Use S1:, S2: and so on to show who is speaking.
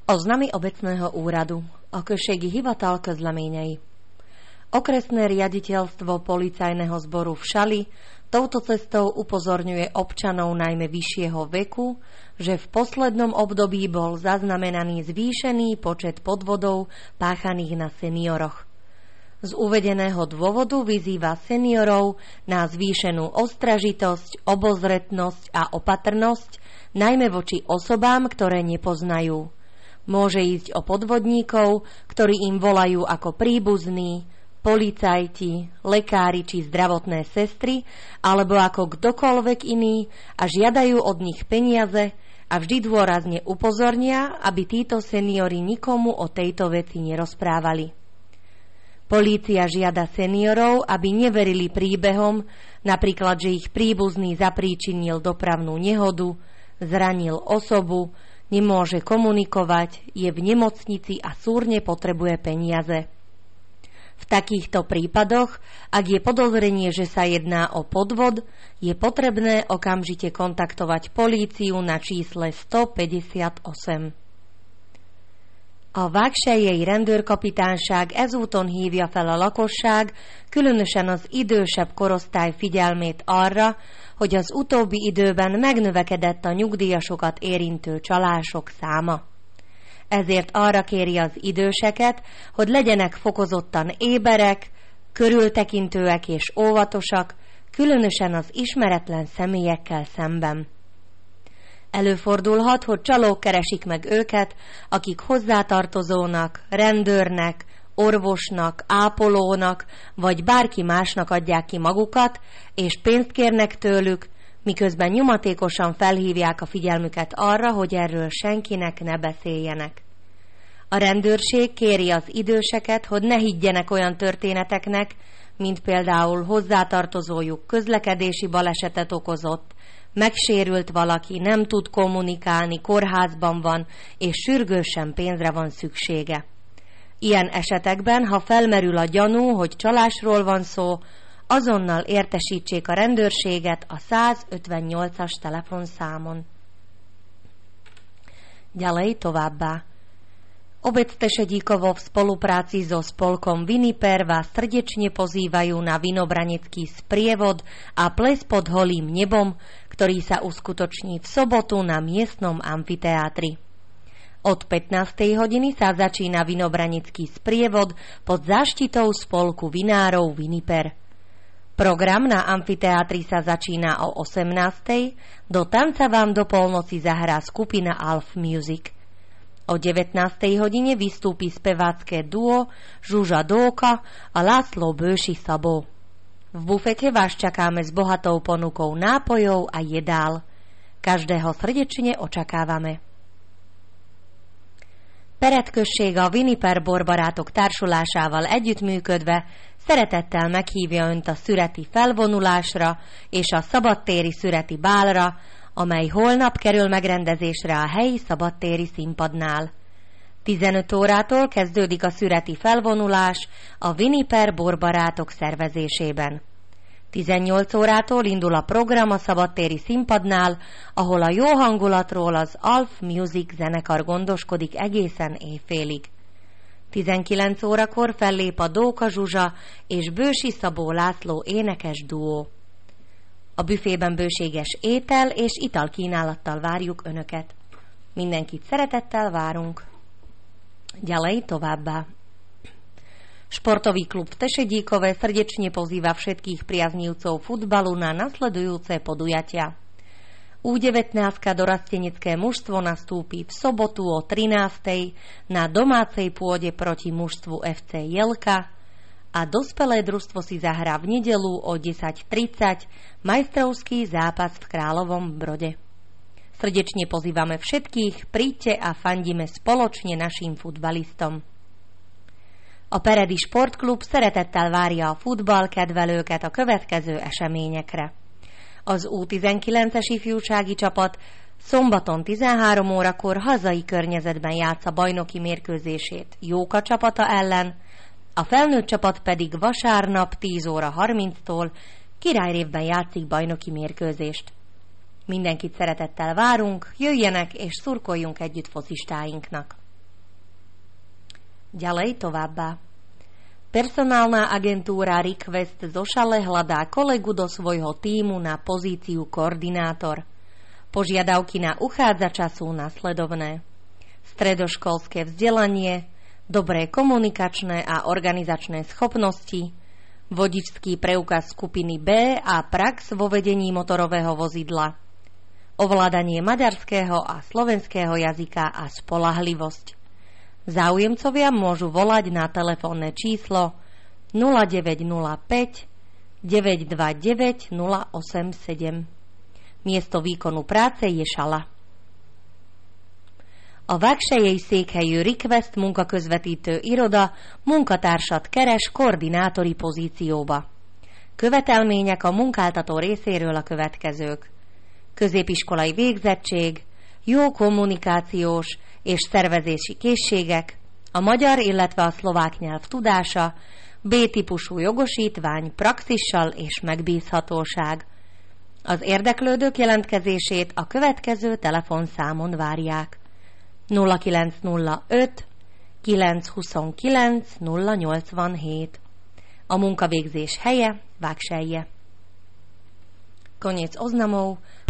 S1: Oznamy obecného úradu. Okrsegi hivatal közleményei. Okresné riaditeľstvo policajného zboru v Šali touto cestou upozorňuje občanov najmä vyššieho veku, že v poslednom období bol zaznamenaný zvýšený počet podvodov páchaných na senioroch. Z uvedeného dôvodu vyzýva seniorov na zvýšenú ostražitosť, obozretnosť a opatrnosť, najmä voči osobám, ktoré nepoznajú. Môže ísť o podvodníkov, ktorí im volajú ako príbuzní, policajti, lekári či zdravotné sestry, alebo ako kdokoľvek iný a žiadajú od nich peniaze a vždy dôrazne upozornia, aby títo seniori nikomu o tejto veci nerozprávali. Polícia žiada seniorov, aby neverili príbehom, napríklad, že ich príbuzný zapríčinil dopravnú nehodu, zranil osobu, nemôže komunikovať, je v nemocnici a súrne potrebuje peniaze. V takýchto prípadoch, ak je podozrenie, že sa jedná o podvod, je potrebné okamžite kontaktovať políciu na čísle 158. A vágseljei rendőrkapitányság ezúton hívja fel a lakosság, különösen az idősebb korosztály figyelmét arra, hogy az utóbbi időben megnövekedett a nyugdíjasokat érintő csalások száma. Ezért arra kéri az időseket, hogy legyenek fokozottan éberek, körültekintőek és óvatosak, különösen az ismeretlen személyekkel szemben. Előfordulhat, hogy csalók keresik meg őket, akik hozzátartozónak, rendőrnek, orvosnak, ápolónak vagy bárki másnak adják ki magukat, és pénzt kérnek tőlük, miközben nyomatékosan felhívják a figyelmüket arra, hogy erről senkinek ne beszéljenek. A rendőrség kéri az időseket, hogy ne higgyenek olyan történeteknek, mint például hozzátartozójuk közlekedési balesetet okozott, megsérült valaki, nem tud kommunikálni, kórházban van, és sürgősen pénzre van szüksége. Ilyen esetekben, ha felmerül a gyanú, hogy csalásról van szó, azonnal értesítsék a rendőrséget a 158-as telefonszámon. Ďalej továbbá. Obec Tešedíkovo v spolupráci so spolkom Viniper vás srdečne pozývajú na vinobranecký sprievod a ples pod holým nebom, ktorý sa uskutoční v sobotu na miestnom amfiteátri. Od 15. hodiny sa začína vinobranecký sprievod pod záštitou spolku vinárov Viniper. Program na amfiteátri sa začína o 18. Do tanca vám do polnoci zahrá skupina Alf Music. O 19. hodine vystúpi spevácké duo Zsuzsa Dóka a László Bősi Szabó. V bufete vás čakáme s bohatou ponukou nápojov a jedál. Každého srdečne očakávame. Perett község a Viniper Borbarátok társulásával együttműködve szeretettel meghívja Önt a szüreti felvonulásra és a szabadtéri szüreti bálra, amely holnap kerül megrendezésre a helyi szabadtéri színpadnál. 15 órától kezdődik a szüreti felvonulás a Viniper Borbarátok szervezésében. 18 órától indul a program a szabadtéri színpadnál, ahol a jó hangulatról az Alf Music zenekar gondoskodik egészen éjfélig. 19 órakor fellép a Dóka Zsuzsa és Bősi Szabó László énekes duó. A büfében bőséges étel és italkínálattal várjuk Önöket. Mindenkit szeretettel várunk. Ďalej továbbá. Športový klub v Tešedíkove srdečne pozýva všetkých priaznívcov futbalu na nasledujúce podujatia. U19 dorastenecké mužstvo nastúpi v sobotu o 13. na domácej pôde proti mužstvu FC Jelka a dospelé družstvo si zahrá v nedeľu o 10:30 majstrovský zápas v Kráľovom Brode. Srdečne pozývame všetkých, príďte a fandíme spoločne našim futbalistom. A Peredi Sportklub szeretettel várja a futballkedvelőket a következő eseményekre. Az U19-es ifjúsági csapat szombaton 13 órakor hazai környezetben játsza bajnoki mérkőzését Jóka csapata ellen, a felnőtt csapat pedig vasárnap 10 óra 30-tól Királyrévben játszik bajnoki mérkőzést. Mindenkit szeretettel várunk, jöjjenek és szurkoljunk együtt focistáinknak. Ďalej továbbá. Personálna agentúra Request zošale hľadá kolegu do svojho tímu na pozíciu koordinátor. Požiadavky na uchádzača sú nasledovné: stredoškolské vzdelanie, dobré komunikačné a organizačné schopnosti, vodičský preukaz skupiny B a prax vo vedení motorového vozidla, ovládanie maďarského a slovenského jazyka a spoľahlivosť. Záujemcovia môžu volať na telefónne číslo 0905 929 087. Miesto výkonu práce je Sala. A Vágselyei székhelyű Request munkaközvetítő iroda munkatársat keres koordinátori pozícióba. Követelmények a munkáltató részéről a következők: középiskolai végzettség, jó kommunikációs és szervezési készségek, a magyar, illetve a szlovák nyelv tudása, B-típusú jogosítvány praxissal és megbízhatóság. Az érdeklődők jelentkezését a következő telefonszámon várják: 0905 929 087. A munkavégzés helye Vágselye. Koniec oznamov.